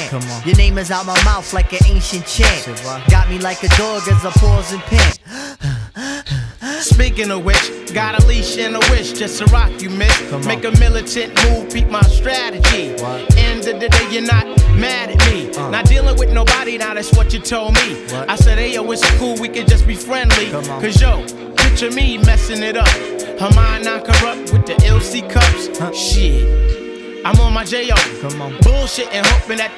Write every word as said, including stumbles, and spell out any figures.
chant. Your name is out my mouth like an ancient chant. Got me like a dog as I pause and pant. Speaking of which, got a leash and a wish just to rock you, miss. Make a militant move, peep my strategy. What? End of the day, you're not mad at me. Uh. Not dealing with nobody, now that's what you told me. What? I said, hey yo, it's cool, we can just be friendly. Cause yo, picture me messing it up. Her mind not corrupt with the L C cups. Huh? Shit, I'm on my J O. Come on. Bullshit and hoping that